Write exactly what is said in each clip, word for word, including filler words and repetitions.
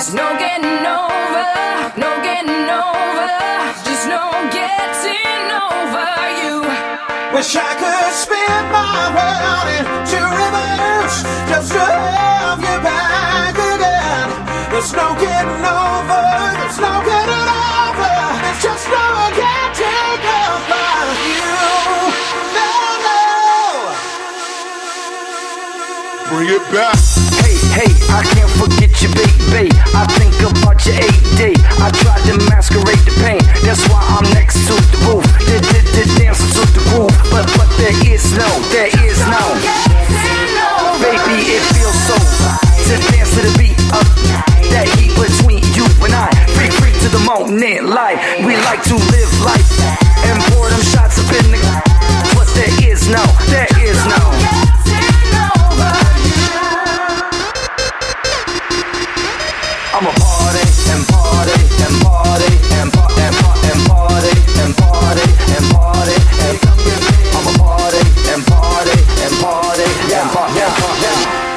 There's no getting over, no getting over, just no getting over you. Wish I could spin my world into reverse just to have you back again. There's no getting over, there's no getting over, there's just no getting over you. No, no. Bring it back. Hey, hey, I can't forget you, baby. I think about your A D. I tried to masquerade the pain. That's why I'm next to the roof. Did did did dance to the groove, but but there is no, there is no. Baby, it feels so to dance to the beat of that heat between you and I. Free, free to the moment, life. We like to live life and pour them shots up in the. But there is no, there is no. I'ma party and party and party and party and party and party and party and party and I'ma party and party and party and party and party.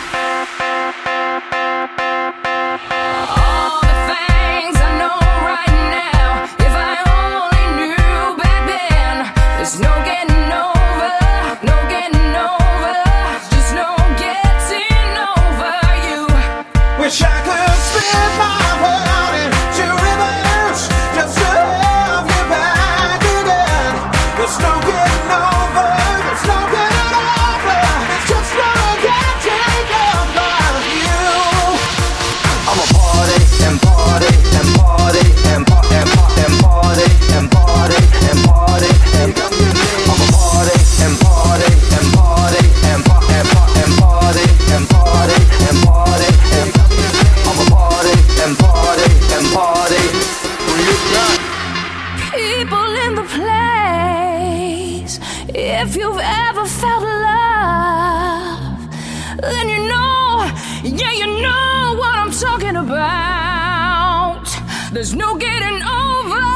All the things I know right now, if I only knew back then. There's no getting over, no getting over, just no getting over you. Wish I could spin my world into reverse just to have you back again. There's no getting over, there's no getting over, there's just no getting over you. I'ma party and party and party and party and party and party and party and party and I'ma party and party and party and party and party and party and party and party and I'ma party and party and party. Bring it back. People in the place, if you've ever felt love, then you know, yeah, you know what I'm talking about. There's no getting over,